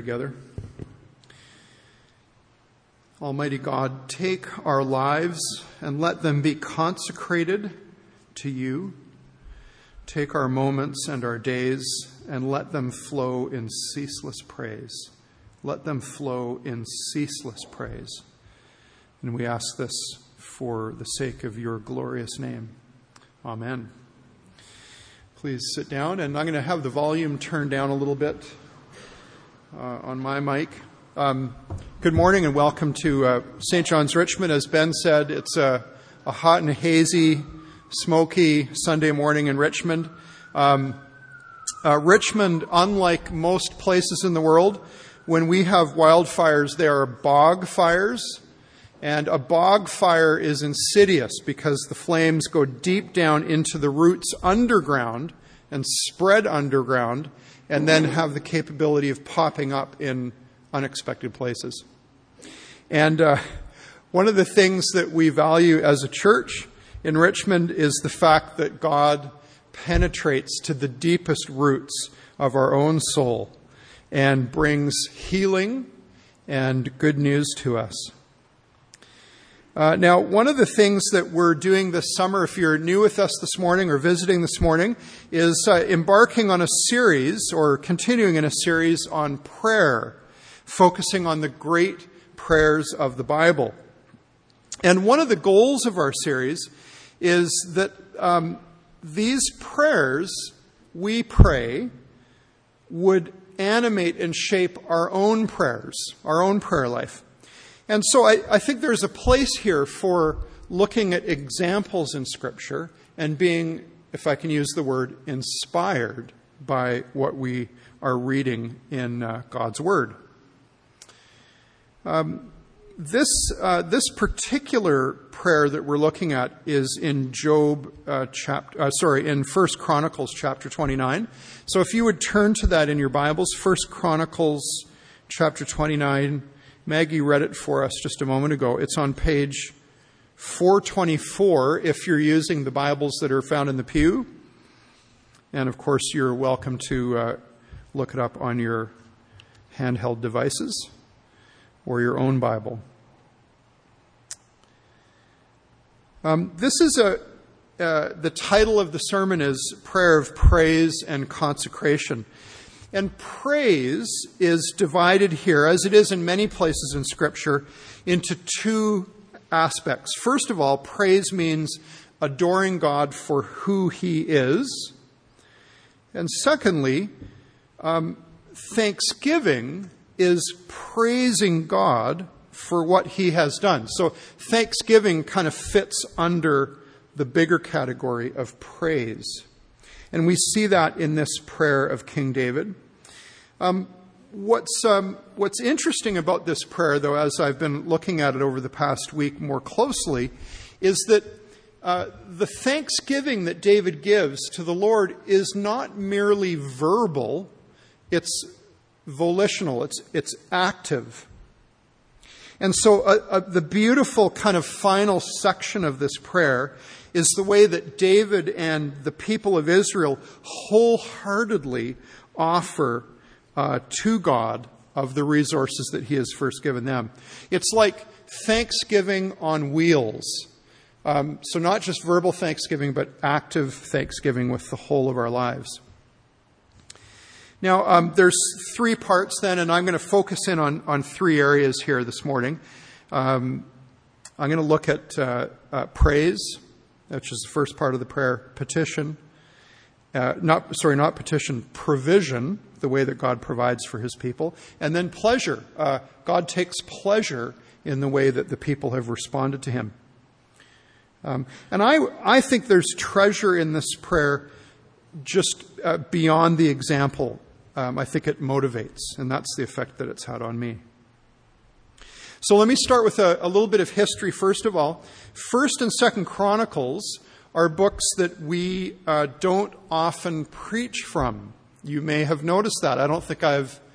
together. Almighty God, take our lives and let them be consecrated to you. Take our moments and our days and let them flow in ceaseless praise. Let them flow in ceaseless praise. And we ask this for the sake of your glorious name. Amen. Please sit down, and I'm going to have the volume turned down a little bit on my mic. Good morning and welcome to St. John's Richmond. As Ben said, it's a hot and hazy, smoky Sunday morning in Richmond. Richmond, unlike most places in the world, when we have wildfires, they are bog fires. And a bog fire is insidious because the flames go deep down into the roots underground and spread underground and then have the capability of popping up in unexpected places. And one of the things that we value as a church in Richmond is the fact that God penetrates to the deepest roots of our own soul and brings healing and good news to us. Now, one of the things that we're doing this summer, if you're new with us this morning or visiting this morning, is embarking on a series or continuing in a series on prayer, focusing on the great prayers of the Bible. And one of the goals of our series is that these prayers we pray would animate and shape our own prayers, our own prayer life. And so I think there's a place here for looking at examples in Scripture and being, if I can use the word, inspired by what we are reading in God's Word. This particular prayer that we're looking at is in in 1 Chronicles chapter 29. So if you would turn to that in your Bibles, 1 Chronicles chapter 29. Maggie read it for us just a moment ago. It's on page 424 if you're using the Bibles that are found in the pew. And of course, you're welcome to look it up on your handheld devices or your own Bible. This is the title of the sermon is Prayer of Praise and Consecration. And praise is divided here, as it is in many places in Scripture, into two aspects. First of all, praise means adoring God for who He is. And secondly, thanksgiving is praising God for what He has done. So thanksgiving kind of fits under the bigger category of praise. And we see that in this prayer of King David. What's interesting about this prayer, though, as I've been looking at it over the past week more closely, is that the thanksgiving that David gives to the Lord is not merely verbal, it's volitional, it's active. And so the beautiful kind of final section of this prayer is the way that David and the people of Israel wholeheartedly offer to God of the resources that He has first given them. It's like thanksgiving on wheels. So not just verbal thanksgiving, but active thanksgiving with the whole of our lives. Now, there's three parts then, and I'm going to focus in on three areas here this morning. I'm going to look at praise, which is the first part of the prayer, petition. Not petition, provision, the way that God provides for His people. And then pleasure. God takes pleasure in the way that the people have responded to Him. And I think there's treasure in this prayer just beyond the example. I think it motivates, and that's the effect that it's had on me. So let me start with a little bit of history first of all. 1st and 2nd Chronicles are books that we don't often preach from. You may have noticed that. I don't think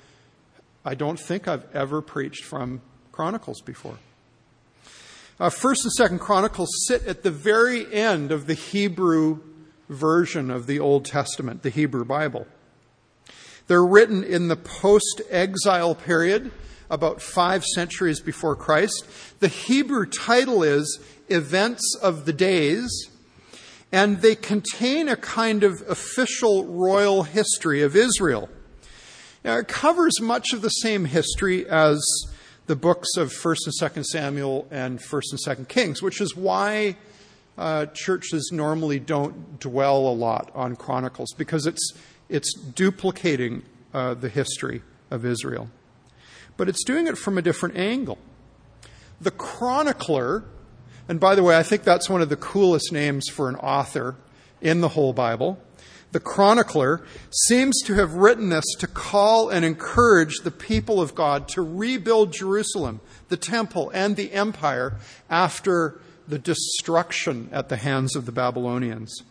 I've ever preached from Chronicles before. 1st and 2nd Chronicles sit at the very end of the Hebrew version of the Old Testament, the Hebrew Bible. They're written in the post-exile period, about 5 centuries before Christ. The Hebrew title is Events of the Days, and they contain a kind of official royal history of Israel. Now, it covers much of the same history as the books of 1st and 2nd Samuel and 1st and 2nd Kings, which is why churches normally don't dwell a lot on Chronicles, because it's duplicating the history of Israel. But it's doing it from a different angle. The chronicler, and by the way, I think that's one of the coolest names for an author in the whole Bible. The chronicler seems to have written this to call and encourage the people of God to rebuild Jerusalem, the temple, and the empire after the destruction at the hands of the Babylonians,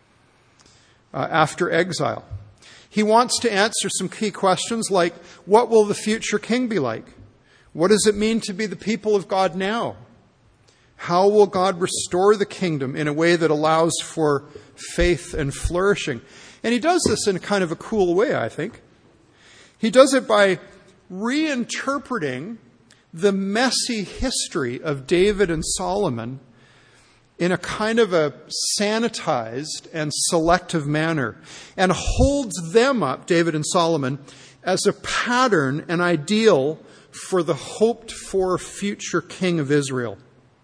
after exile. He wants to answer some key questions like, what will the future king be like? What does it mean to be the people of God now? How will God restore the kingdom in a way that allows for faith and flourishing? And he does this in kind of a cool way, I think. He does it by reinterpreting the messy history of David and Solomon in a kind of a sanitized and selective manner, and holds them up, David and Solomon, as a pattern, an ideal for the hoped-for future king of Israel.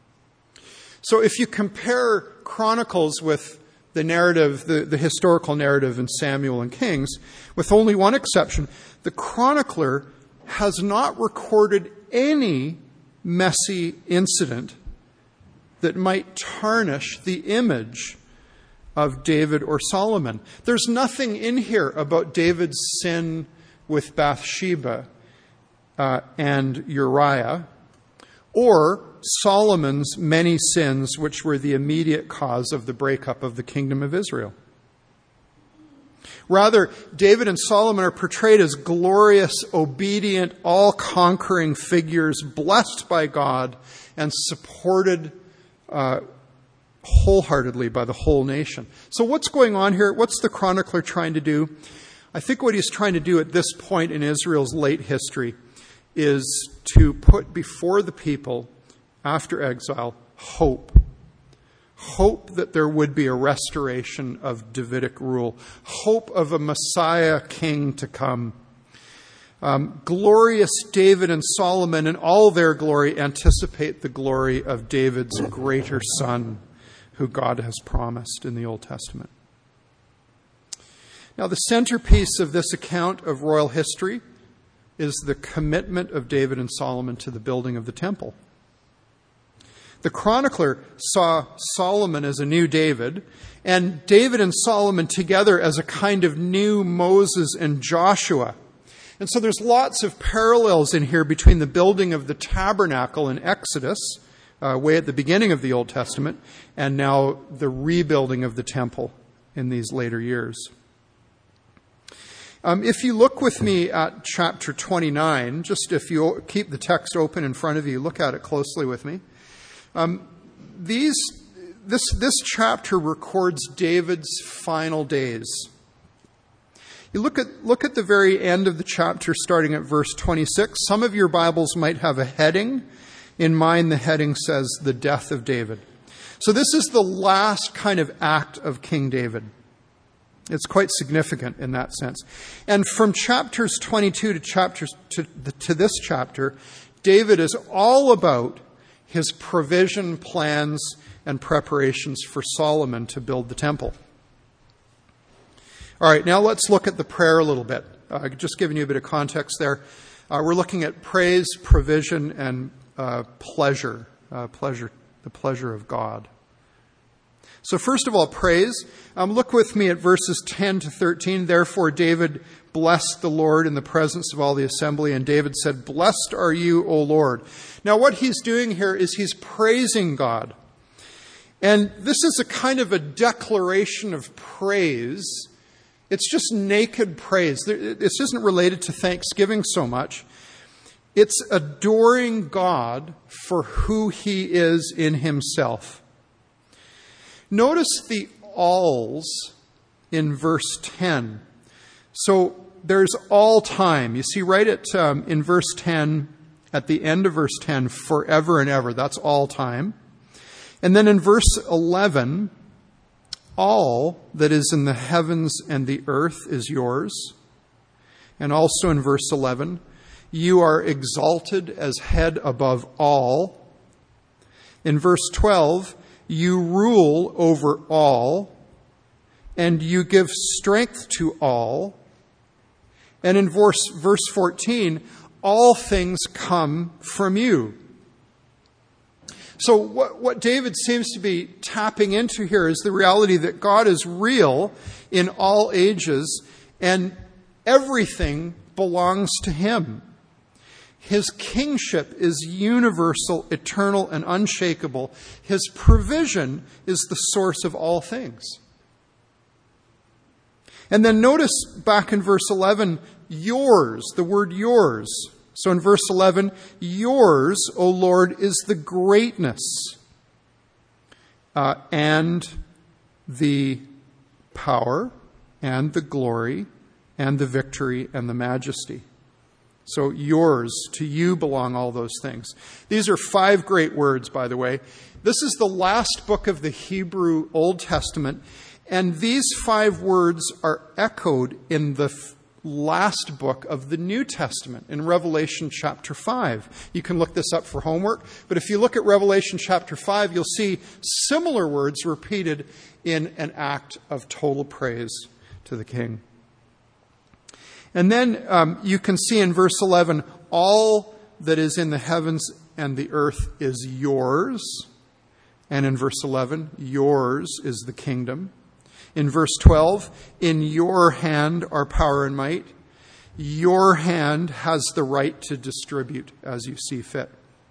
So if you compare Chronicles with the narrative, the historical narrative in Samuel and Kings, with only one exception, the chronicler has not recorded any messy incident that might tarnish the image of David or Solomon. There's nothing in here about David's sin with Bathsheba and Uriah, or Solomon's many sins, which were the immediate cause of the breakup of the kingdom of Israel. Rather, David and Solomon are portrayed as glorious, obedient, all-conquering figures, blessed by God and supported wholeheartedly by the whole nation. So what's going on here? What's the chronicler trying to do? I think what he's trying to do at this point in Israel's late history is to put before the people, after exile, hope. Hope that there would be a restoration of Davidic rule. Hope of a Messiah king to come. Glorious David and Solomon in all their glory anticipate the glory of David's greater son, who God has promised in the Old Testament. Now, the centerpiece of this account of royal history is the commitment of David and Solomon to the building of the temple. The chronicler saw Solomon as a new David, and David and Solomon together as a kind of new Moses and Joshua. And so there's lots of parallels in here between the building of the tabernacle in Exodus, way at the beginning of the Old Testament, and now the rebuilding of the temple in these later years. If you look with me at chapter 29, just if you keep the text open in front of you, look at it closely with me. This chapter records David's final days. You look at the very end of the chapter, starting at verse 26. Some of your Bibles might have a heading. In mine, the heading says, "The Death of David." So this is the last kind of act of King David. It's quite significant in that sense. And from chapters 22 to this chapter, David is all about his provision plans and preparations for Solomon to build the temple. All right, now let's look at the prayer a little bit. Just giving you a bit of context there. We're looking at praise, provision, and pleasure. The pleasure of God. So first of all, praise. Look with me at verses 10 to 13. Therefore, David blessed the Lord in the presence of all the assembly, and David said, "Blessed are you, O Lord." Now, what he's doing here is he's praising God. And this is a kind of a declaration of praise. It's just naked praise. This isn't related to thanksgiving so much. It's adoring God for who he is in himself. Notice the alls in verse 10. So there's all time. You see right in verse 10, at the end of verse 10, forever and ever. That's all time. And then in verse 11, all that is in the heavens and the earth is yours. And also in verse 11, you are exalted as head above all. In verse 12, you rule over all, and you give strength to all. And in verse 14, all things come from you. So what David seems to be tapping into here is the reality that God is real in all ages, and everything belongs to him. His kingship is universal, eternal, and unshakable. His provision is the source of all things. And then notice back in verse 11, yours, the word yours. So in verse 11, yours, O Lord, is the greatness and the power and the glory and the victory and the majesty. So yours, to you belong all those things. These are 5 great words, by the way. This is the last book of the Hebrew Old Testament, and these 5 words are echoed in the last book of the New Testament, in Revelation chapter 5. You can look this up for homework, but if you look at Revelation chapter 5, you'll see similar words repeated in an act of total praise to the King. And then you can see in verse 11, all that is in the heavens and the earth is yours. And in verse 11, yours is the kingdom. In verse 12, in your hand are power and might. Your hand has the right to distribute as you see fit.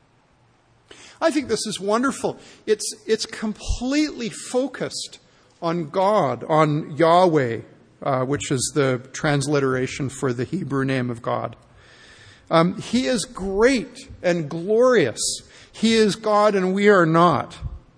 I think this is wonderful. It's completely focused on God, on Yahweh, which is the transliteration for the Hebrew name of God. He is great and glorious. He is God and we are not.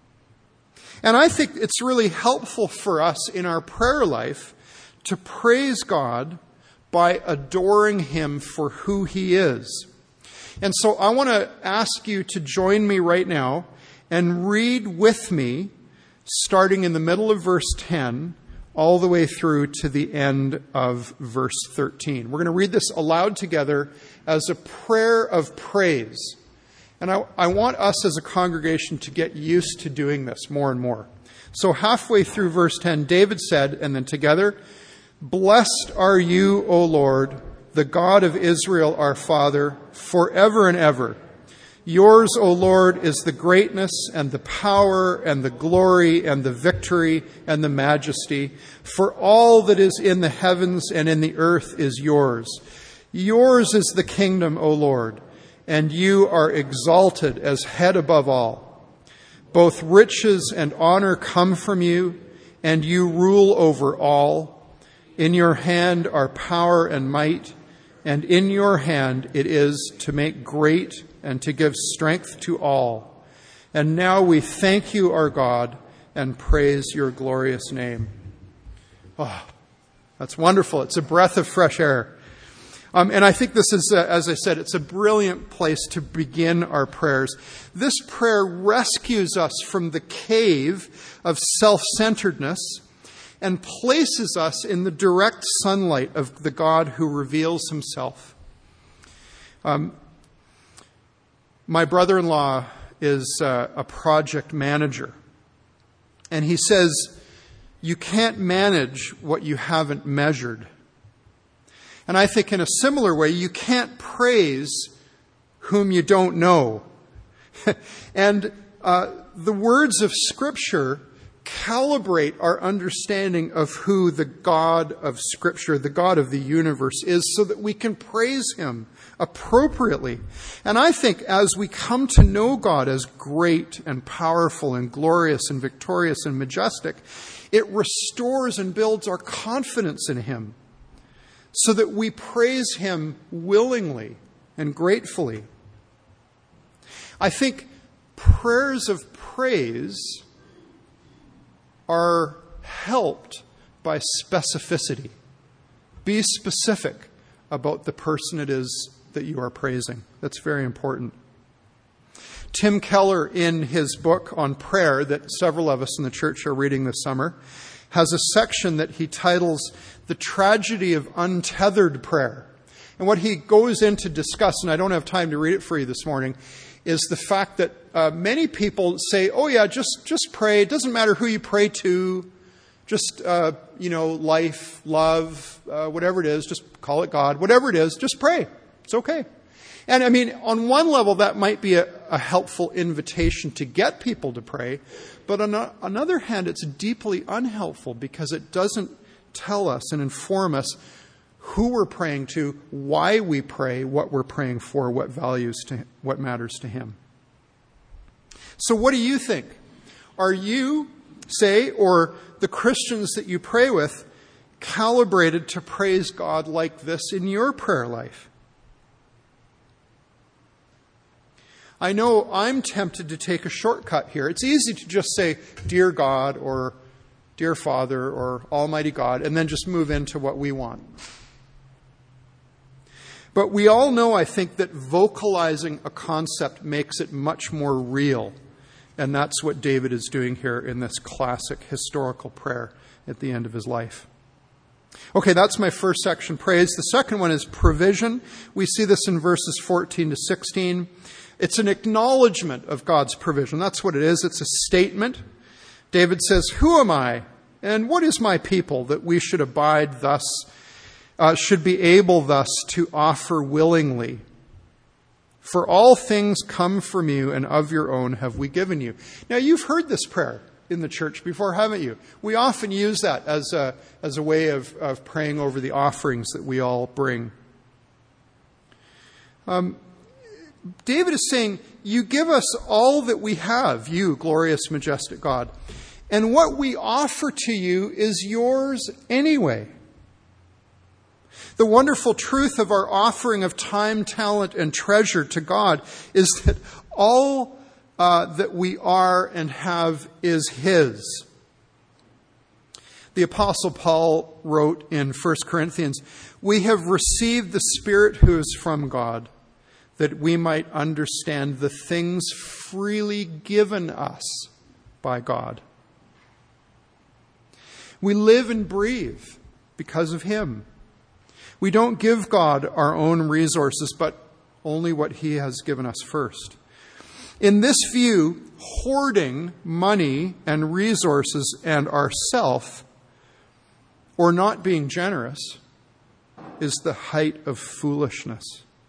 And I think it's really helpful for us in our prayer life to praise God by adoring him for who he is. And so I want to ask you to join me right now and read with me, starting in the middle of verse 10, all the way through to the end of verse 13. We're going to read this aloud together as a prayer of praise. And I want us as a congregation to get used to doing this more and more. So halfway through verse 10, David said, and then together, "Blessed are you, O Lord, the God of Israel, our Father, forever and ever. Yours, O Lord, is the greatness and the power and the glory and the victory and the majesty. For all that is in the heavens and in the earth is yours. Yours is the kingdom, O Lord, and you are exalted as head above all. Both riches and honor come from you, and you rule over all. In your hand are power and might, and in your hand it is to make great and to give strength to all. And now we thank you, our God, and praise your glorious name." Oh, that's wonderful. It's a breath of fresh air. And I think this is, as I said, it's a brilliant place to begin our prayers. This prayer rescues us from the cave of self-centeredness and places us in the direct sunlight of the God who reveals himself. My brother-in-law is a project manager. And he says, you can't manage what you haven't measured. And I think in a similar way, you can't praise whom you don't know. And the words of Scripture calibrate our understanding of who the God of Scripture, the God of the universe is, so that we can praise him appropriately. And I think as we come to know God as great and powerful and glorious and victorious and majestic, it restores and builds our confidence in him, so that we praise him willingly and gratefully. I think prayers of praise are helped by specificity. Be specific about the person it is that you are praising. That's very important. Tim Keller, in his book on prayer that several of us in the church are reading this summer, has a section that he titles The Tragedy of Untethered Prayer. And what he goes in to discuss, and I don't have time to read it for you this morning, is the fact that many people say, oh yeah, just pray. It doesn't matter who you pray to. Just, life, love, whatever it is, just call it God. Whatever it is, just pray. It's okay. And I mean, on one level, that might be a helpful invitation to get people to pray. But on another hand, it's deeply unhelpful because it doesn't tell us and inform us who we're praying to, why we pray, what we're praying for, what matters to Him. So what do you think? Are you, say, or the Christians that you pray with, calibrated to praise God like this in your prayer life? I know I'm tempted to take a shortcut here. It's easy to just say, Dear God, or Dear Father, or Almighty God, and then just move into what we want. But we all know, I think, that vocalizing a concept makes it much more real. And that's what David is doing here in this classic historical prayer at the end of his life. Okay, that's my first section, praise. The second one is provision. We see this in verses 14 to 16. It's an acknowledgement of God's provision. That's what it is. It's a statement. David says, Who am I, and what is my people, that we should abide thus, should be able thus to offer willingly? For all things come from you, and of your own have we given you. Now, you've heard this prayer in the church before, haven't you? We often use that as a way of praying over the offerings that we all bring. David is saying, you give us all that we have, you, glorious, majestic God. And what we offer to you is yours anyway. The wonderful truth of our offering of time, talent, and treasure to God is that all that we are and have is His. The Apostle Paul wrote in 1 Corinthians, We have received the Spirit who is from God, that we might understand the things freely given us by God. We live and breathe because of Him. We don't give God our own resources, but only what He has given us first. In this view, hoarding money and resources and ourself, or not being generous, is the height of foolishness.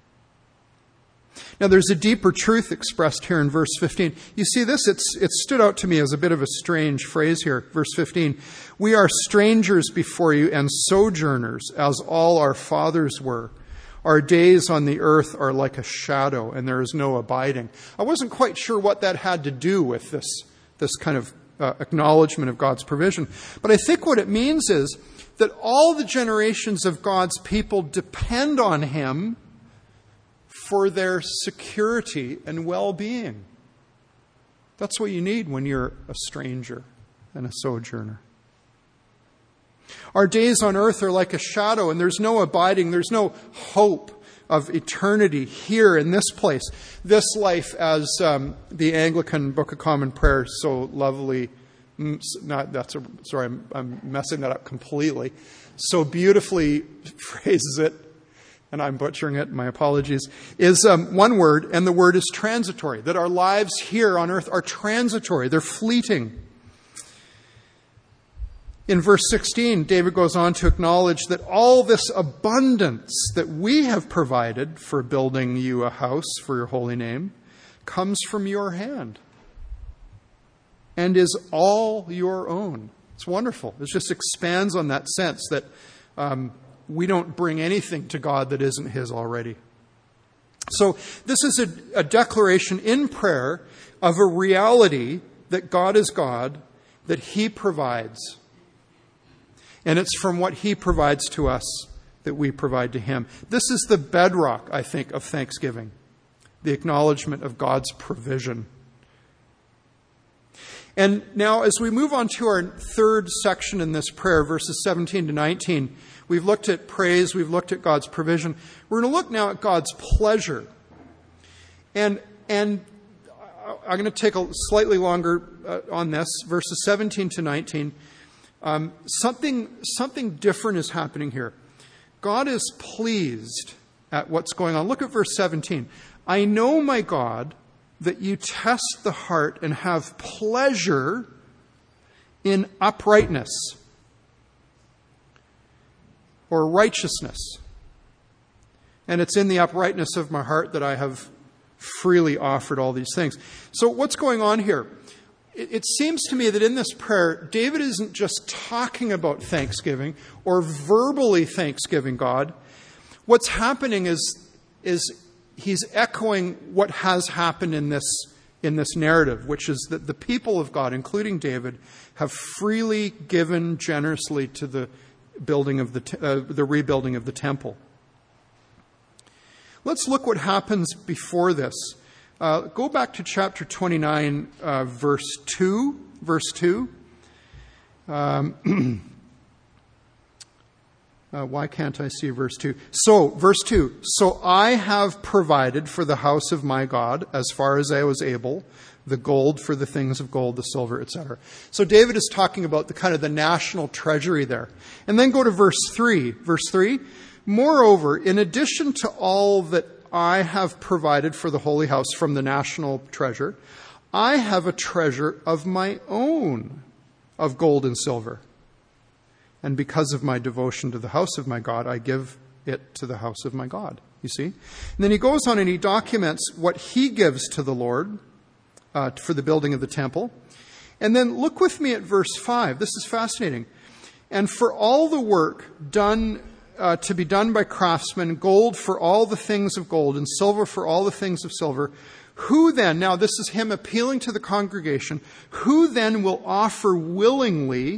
Now, there's a deeper truth expressed here in verse 15. You see this? It stood out to me as a bit of a strange phrase here. Verse 15, We are strangers before you and sojourners, as all our fathers were. Our days on the earth are like a shadow, and there is no abiding. I wasn't quite sure what that had to do with this kind of acknowledgement of God's provision. But I think what it means is that all the generations of God's people depend on Him for their security and well-being. That's what you need when you're a stranger and a sojourner. Our days on earth are like a shadow, and there's no abiding, there's no hope of eternity here in this place. This life, as the Anglican Book of Common Prayer so lovely, I'm messing that up completely, so beautifully phrases it, and I'm butchering it, my apologies, is one word, and the word is transitory, that our lives here on earth are transitory, they're fleeting. In verse 16, David goes on to acknowledge that all this abundance that we have provided for building you a house for your holy name comes from your hand and is all your own. It's wonderful. It just expands on that sense that we don't bring anything to God that isn't His already. So this is a declaration in prayer of a reality that God is God, that He provides. And it's from what He provides to us that we provide to Him. This is the bedrock, I think, of thanksgiving, the acknowledgement of God's provision. And now as we move on to our third section in this prayer, verses 17 to 19, we've looked at praise, we've looked at God's provision. We're going to look now at God's pleasure. And I'm going to take a slightly longer on this, verses 17 to 19. Something different is happening here. God is pleased at what's going on. Look at verse 17. I know, my God, that you test the heart and have pleasure in uprightness or righteousness. And it's in the uprightness of my heart that I have freely offered all these things. So what's going on here? It seems to me that in this prayer, David isn't just talking about thanksgiving or verbally thanksgiving God. What's happening is he's echoing what has happened in this narrative, which is that the people of God, including David, have freely given generously to the building of the rebuilding of the temple. Let's look what happens before this. Go back to chapter 29, verse 2. Verse 2. Why can't I see verse 2? So, verse 2. So I have provided for the house of my God, as far as I was able, the gold for the things of gold, the silver, etc. So David is talking about the kind of the national treasury there. And then go to verse 3. Verse 3. Moreover, in addition to all that I have provided for the holy house from the national treasure, I have a treasure of my own of gold and silver. And because of my devotion to the house of my God, I give it to the house of my God. You see? And then he goes on and he documents what he gives to the Lord for the building of the temple. And then look with me at verse 5. This is fascinating. And for all the work done to be done by craftsmen, gold for all the things of gold, and silver for all the things of silver. Who then, now this is him appealing to the congregation, who then will offer willingly,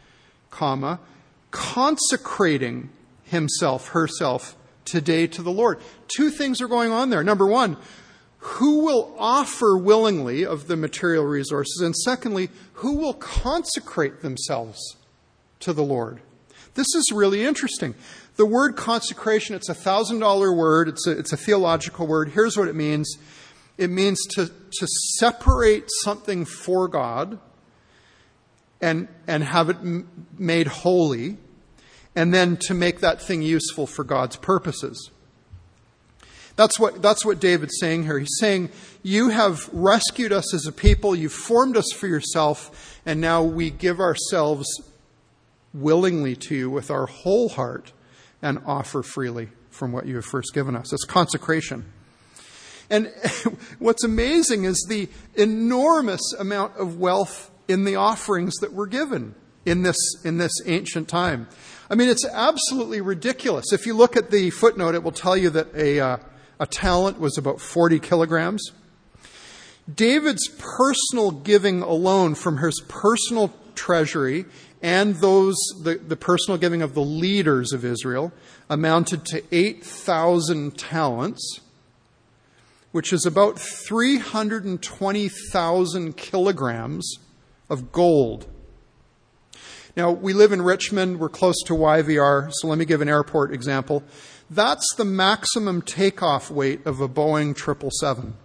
consecrating himself, herself, today to the Lord? Two things are going on there. Number one, who will offer willingly of the material resources? And secondly, who will consecrate themselves to the Lord? This is really interesting. The word consecration, it's a $1,000 word. It's a theological word. Here's what it means. It means to separate something for God and have it made holy, and then to make that thing useful for God's purposes. That's what David's saying here. He's saying, you have rescued us as a people, you've formed us for yourself, and now we give ourselves willingly to you with our whole heart and offer freely from what you have first given us. It's consecration. And what's amazing is the enormous amount of wealth in the offerings that were given in this ancient time. I mean, it's absolutely ridiculous. If you look at the footnote, it will tell you that a talent was about 40 kilograms. David's personal giving alone from his personal treasury and the personal giving of the leaders of Israel amounted to 8,000 talents, which is about 320,000 kilograms of gold. Now, we live in Richmond. We're close to YVR, so let me give an airport example. That's the maximum takeoff weight of a Boeing 777.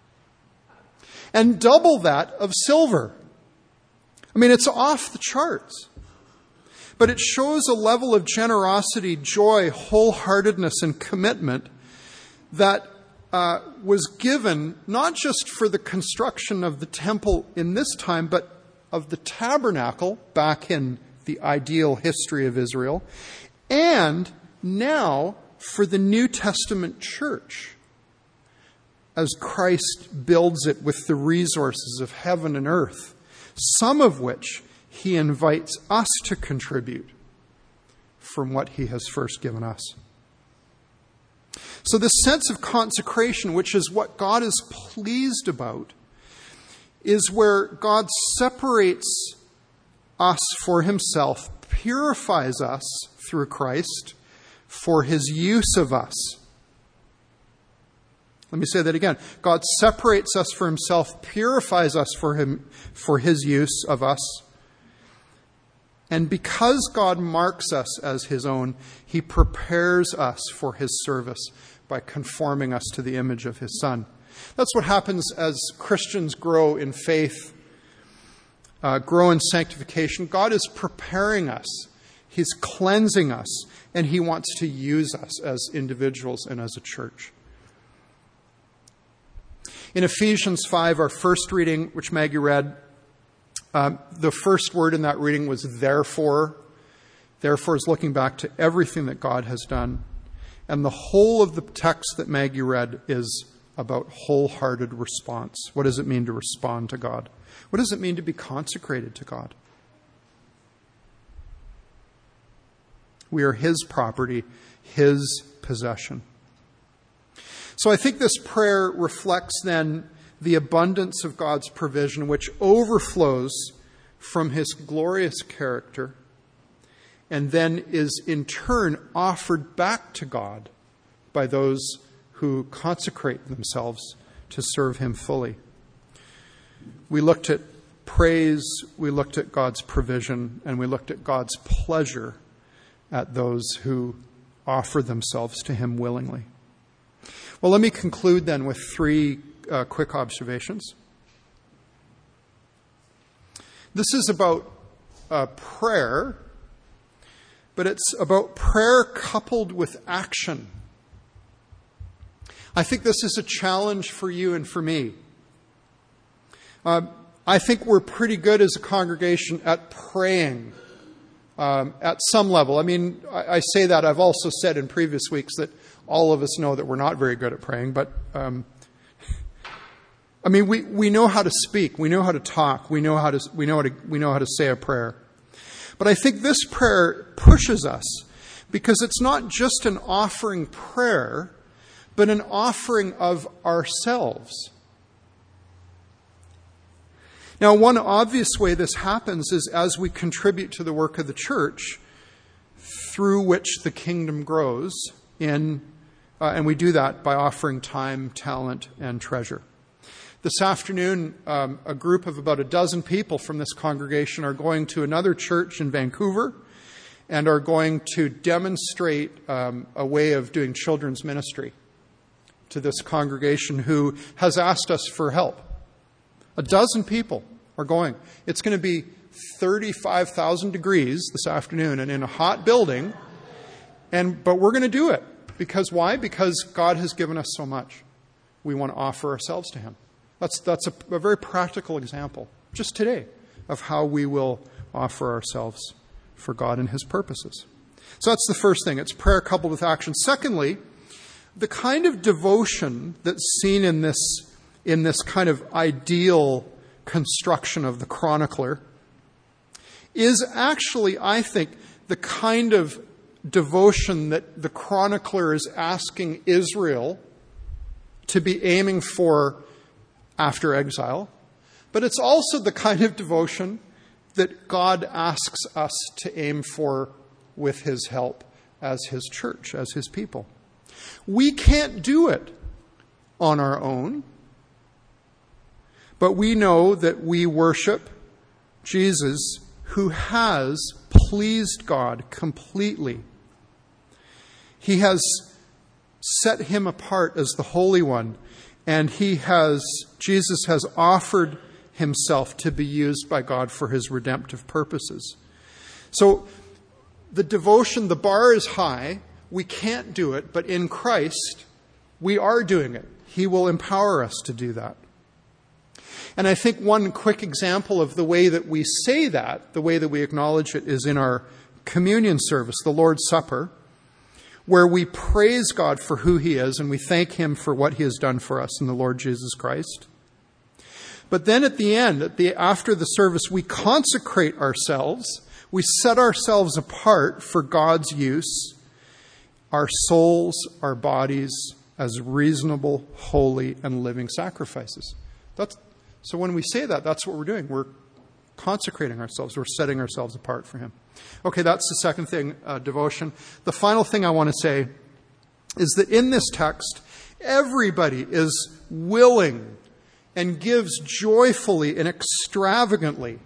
And double that of silver. I mean, it's off the charts. But it shows a level of generosity, joy, wholeheartedness, and commitment that was given not just for the construction of the temple in this time, but of the tabernacle back in the ideal history of Israel, and now for the New Testament church, as Christ builds it with the resources of heaven and earth, some of which he invites us to contribute from what he has first given us. So this sense of consecration, which is what God is pleased about, is where God separates us for himself, purifies us through Christ for his use of us. Let me say that again. God separates us for himself, purifies us for his use of us. And because God marks us as his own, he prepares us for his service by conforming us to the image of his Son. That's what happens as Christians grow in faith, grow in sanctification. God is preparing us. He's cleansing us, and he wants to use us as individuals and as a church. In Ephesians 5, our first reading, which Maggie read, the first word in that reading was therefore. Therefore is looking back to everything that God has done. And the whole of the text that Maggie read is about wholehearted response. What does it mean to respond to God? What does it mean to be consecrated to God? We are his property, his possession. So I think this prayer reflects then the abundance of God's provision, which overflows from his glorious character and then is in turn offered back to God by those who consecrate themselves to serve him fully. We looked at praise, we looked at God's provision, and we looked at God's pleasure at those who offer themselves to him willingly. Well, let me conclude then with three quick observations. This is about prayer, but it's about prayer coupled with action. I think this is a challenge for you and for me. I think we're pretty good as a congregation at praying at some level. I mean, I say that. I've also said in previous weeks that all of us know that we're not very good at praying, but I mean, we know how to speak, we know how to talk, we know how to say a prayer. But I think this prayer pushes us because it's not just an offering prayer, but an offering of ourselves. Now, one obvious way this happens is as we contribute to the work of the church, through which the kingdom grows, and we do that by offering time, talent, and treasure. This afternoon, a group of about a dozen people from this congregation are going to another church in Vancouver and are going to demonstrate a way of doing children's ministry to this congregation who has asked us for help. A dozen people are going. It's going to be 35,000 degrees this afternoon and in a hot building, but we're going to do it. Because why? Because God has given us so much. We want to offer ourselves to him. That's a very practical example, just today, of how we will offer ourselves for God and his purposes. So that's the first thing. It's prayer coupled with action. Secondly, the kind of devotion that's seen in this kind of ideal construction of the chronicler is actually, I think, the kind of devotion that the chronicler is asking Israel to be aiming for after exile, but it's also the kind of devotion that God asks us to aim for with his help as his church, as his people. We can't do it on our own, but we know that we worship Jesus, who has pleased God completely. He has set him apart as the Holy One, and Jesus has offered himself to be used by God for his redemptive purposes. So the devotion, the bar is high. We can't do it, but in Christ, we are doing it. He will empower us to do that. And I think one quick example of the way that we say that, the way that we acknowledge it, is in our communion service, the Lord's Supper, where we praise God for who he is and we thank him for what he has done for us in the Lord Jesus Christ. But then at the end, after the service, we consecrate ourselves. We set ourselves apart for God's use, our souls, our bodies, as reasonable, holy, and living sacrifices. So when we say that, that's what we're doing. We're consecrating ourselves. We're setting ourselves apart for him. Okay, that's the second thing, devotion. The final thing I want to say is that in this text, Everybody is willing and gives joyfully and extravagantly.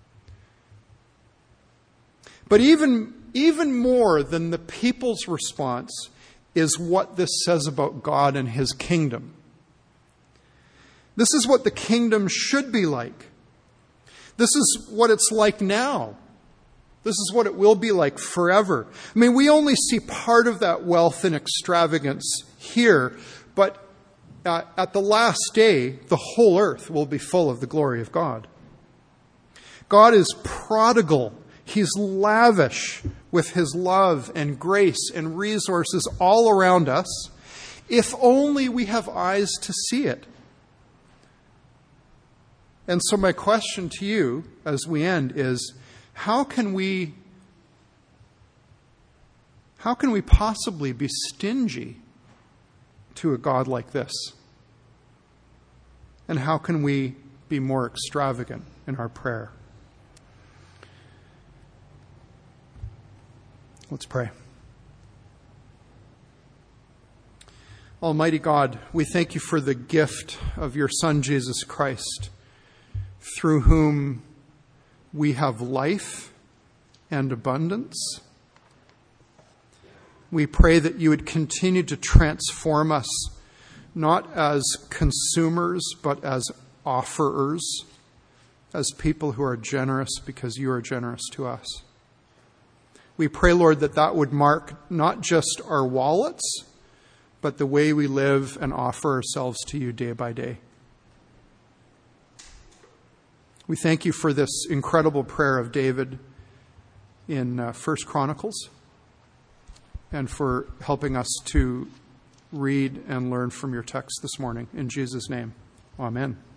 But even more than the people's response is what this says about God and his kingdom. This is what the kingdom should be like. This is what it's like now. This is what it will be like forever. I mean, we only see part of that wealth and extravagance here, but at the last day, the whole earth will be full of the glory of God. God is prodigal. He's lavish with his love and grace and resources all around us, if only we have eyes to see it. And so my question to you as we end is, how can we possibly be stingy to a God like this? And how can we be more extravagant in our prayer? Let's pray. Almighty God, we thank you for the gift of your Son, Jesus Christ, through whom we have life and abundance. We pray that you would continue to transform us, not as consumers, but as offerers, as people who are generous because you are generous to us. We pray, Lord, that would mark not just our wallets, but the way we live and offer ourselves to you day by day. We thank you for this incredible prayer of David in 1 Chronicles, and for helping us to read and learn from your text this morning. In Jesus' name, amen.